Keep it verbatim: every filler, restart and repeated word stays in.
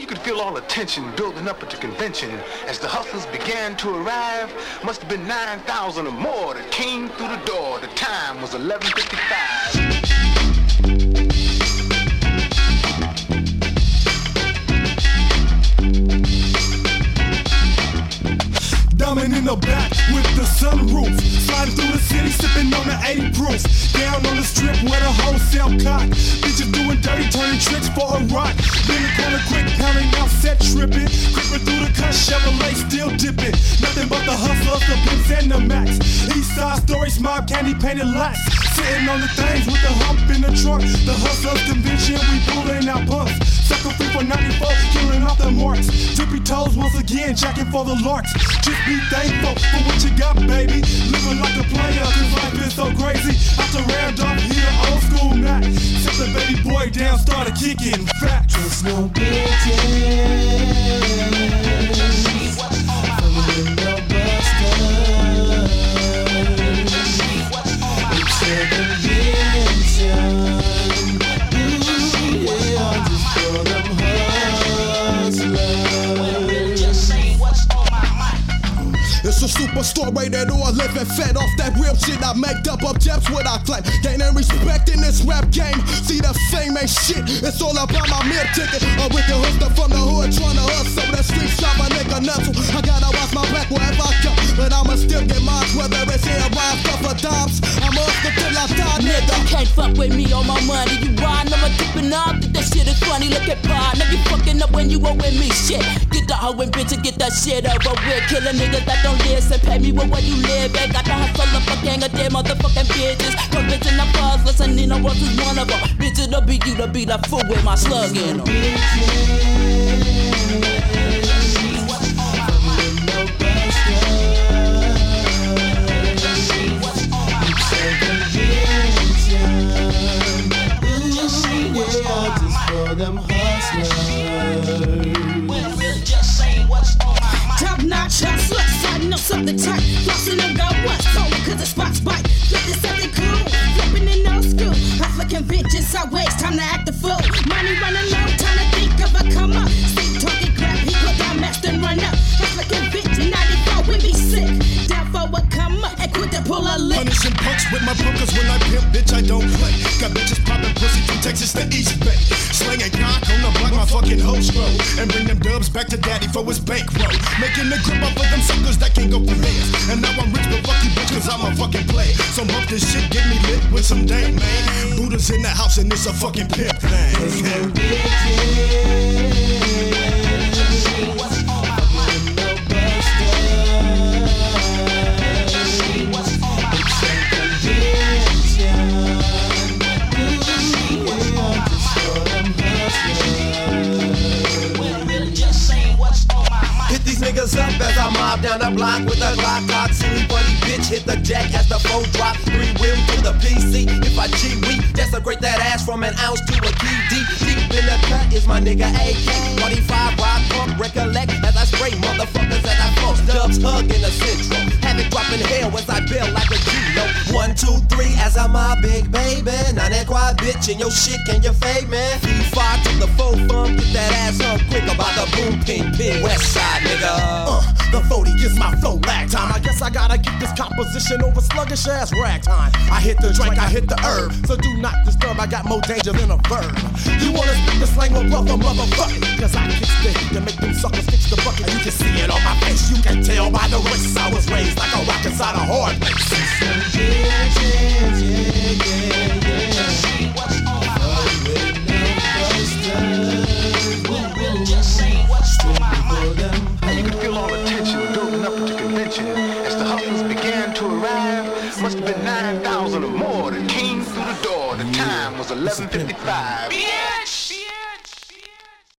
you could feel all the tension building up at the convention as the hustlers began to arrive. Must have been nine thousand or more that came through the door. The time was eleven fifty-five. Diamond in the back with the sunroof, sliding through the city, sipping on the eighty proof. Down on the strip where the wholesale cock. Bitches doing dirty, turning tricks for a rock. Then the corner quick, pounding out, set tripping. Creeping through the cut, Chevrolet still dipping. Nothing but the hustlers, the pimps and the max. East side stories, mob candy painted lights. Sitting on the things with the hump in the trunk. The hustlers convention, we pulling out pumps. Sucker free for ninety-four, killing off the marks. Tippy toes once again, jacking for the larks. Just be thankful for what you got, baby. Living like a player, cause life is so crazy. Out the Randolph, here, old school Mac. Set the baby boy down, started kicking fat. Just no bitches. From the window busters. It's a convention. Ooh, yeah, just for them hustlers. It's a super story that all living fed off that real shit I make up up depths what I claim. Gaining respect in this rap game. See the fame ain't shit. It's all about my meal ticket. A wicked hustler from the hood trying to hustle. The street shop a nigga nuzzle. I gotta watch my back wherever I go. But I'ma still get mine whether it's here rhymes up for dimes. I'm hustler till I die, nigga. You can't fuck with me on my money. You ride, I'm a tipping up. Think that shit is funny. Look at pride. Now you fucking up when you owe with me. Shit. Get the hoe and bitch and get that shit over with. Killing niggas that don't listen. Pay me with where you live at. Got the hustle up a gang of dead motherfucking bitches. Convincing the buzz, listening to what is one of them. Bitches to be you to be the fool with my slug in them. Them hustlers. Top notch hustler, sliding on something tight. Flossing on go what's forward cause the spots bite. Flip to something cool, flipping in no school. Hustler conventions, sideways, time to act the fool. Money running low, time to think of a come up. Stick talking crap, he put down master and run up. Hustler convention, ninety-four, we be sick. Down for a come up, and quit to pull a lick. Punishing punks with my bookers when I pimp, bitch, I don't play. Got bitches popping pussy from Texas to East Bay. Slanging cock on the block, my fucking host roll. And bring them dubs back to daddy for his bankroll. Making the grip up of them suckers that can't go for theirs. And now I'm rich, but fuck you bitch, cause I'm a fucking player. So bump this shit, get me lit with some dang man. Buddha's in the house and it's a fucking pimp thing. Niggas up as I mob down the block with a Glock cock. Silly buddy bitch hit the deck as the foe drop. Three wheel to the P C. If I G weak, desecrate that ass from an ounce to a key deep. Deep in the cut is my nigga A K. twenty-five rock pump, recollect as I spray motherfuckers as I floss. Dubs hug in the central. Havoc dropping hell as I build like a G-Lo. One, two, three as I'm my big baby. Now that quiet bitch and your shit can you fade, man? P five to the faux funk, get that ass up quick about the boom ping ping west side, nigga. Uh, the forty gives my flow lag time. I guess I gotta keep this composition over sluggish ass rag time. I hit the drink, I hit the herb. So do not disturb, I got more danger than a verb. You wanna speak the slang with brother, motherfucker? Cause I kick steady to make them suckers fix the bucket. You can see it on my face, you can tell by the race. I was raised like a rock inside a hard place. Yeah, yeah, yeah, yeah, yeah. See what's on my mind. We'll just say what's on my mind. You can feel all the tension building up at the convention as the hustlers began to arrive. Must have been nine thousand or more that came through the door. The time was eleven fifty-five. Yeah!